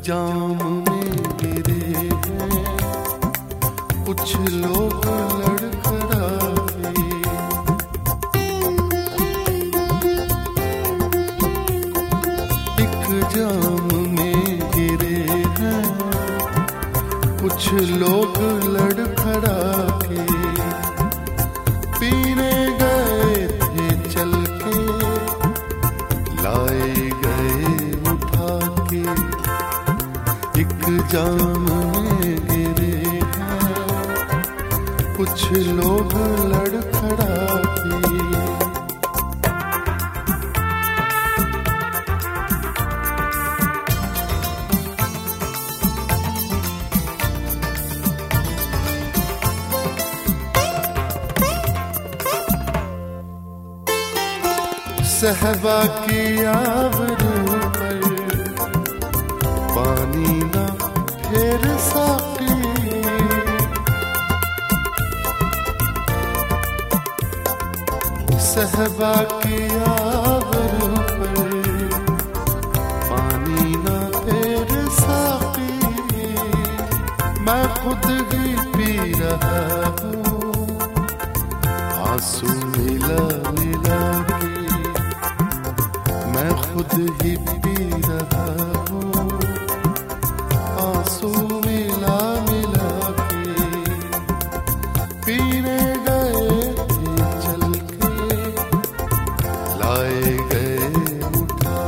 जाम में गिरे हैं कुछ लोग लड़खड़ाके। एक जाम में गिरे हैं कुछ लोग लड़खड़ाके। पीने गए थे चल के लाए गए उठा के। एक जाम में गिरे हैं कुछ लोग लड़खड़ाके। सहबा की आवरों पर पानी ना फिर साकी। सहबा की आवरों पर पानी ना फिर साकी। मैं खुद ही पी रहा हूँ आंसू मिला मिला के। मैं खुद ही पी रहा हूँ आंसू मिला मिला के। पीने गए थे चल के लाए गए उठा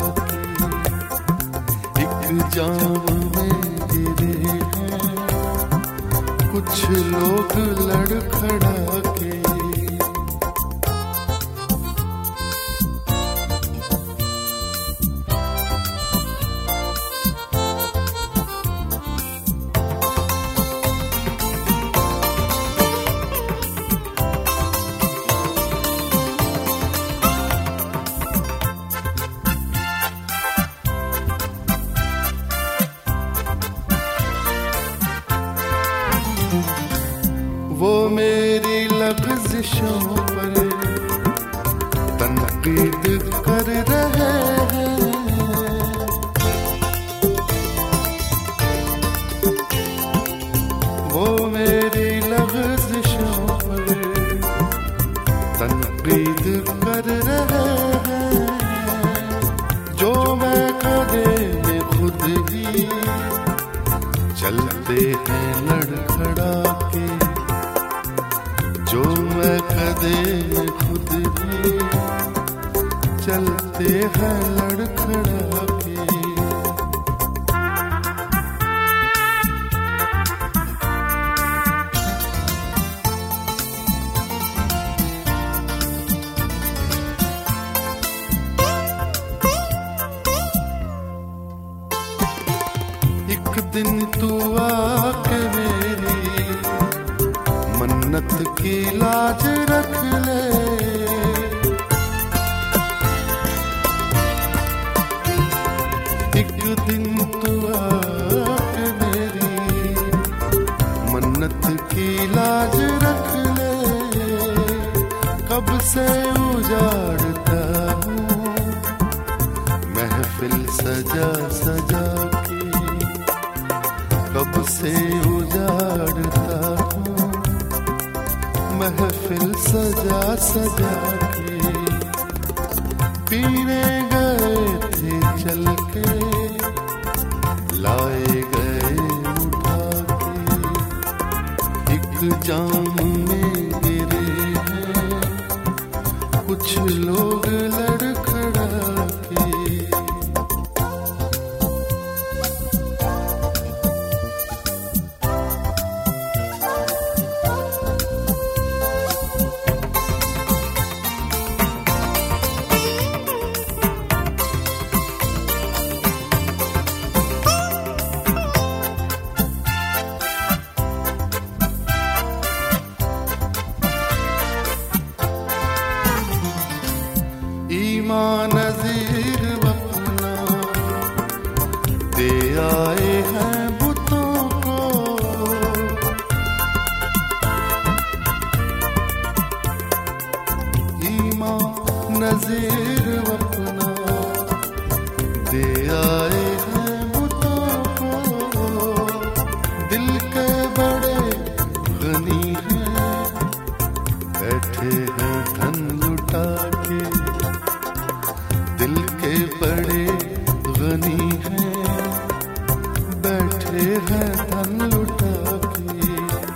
के। एक जाम में गिरे हैं कुछ लोग लड़खड़ाके। वो मेरी लफ्ज़िशों पर तनकीद कर रहे हैं। वो मेरी लफ्ज़िशों पर तनकीद कर रहे हैं। जो मैं कदे में खुद ही चलते हैं लड़खड़ा के। जो मैं कदे में खुद ही चलते हैं लड़खड़ा के। एक दिन तू आके मेरी मन्नत की लाज रख ले। एक दिन तू आके मेरी मन्नत की लाज रख ले। कब से उजाड़ता हूँ महफिल सजा सजा के। कब से उजाड़ता हूँ महफिल सजा सजा के। पीने गए थे चल के लाए गए उठा के। एक जाम में गिरे हैं कुछ लोग लड़खड़ा के। ईमान नज़ीर अपना दे आए हैं बुतों को। ईमान नज़ीर अपना दे आए हैं बुतों को। बैठे हैं धन लुटा के, दिल के बड़े गनी हैं, बैठे हैं धन लुटा के।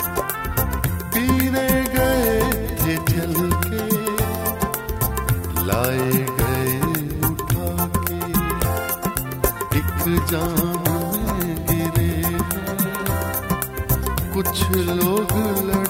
पीने गए थे जल के, लाए गए उठा के, एक जाम में गिरे हैं कुछ लोग।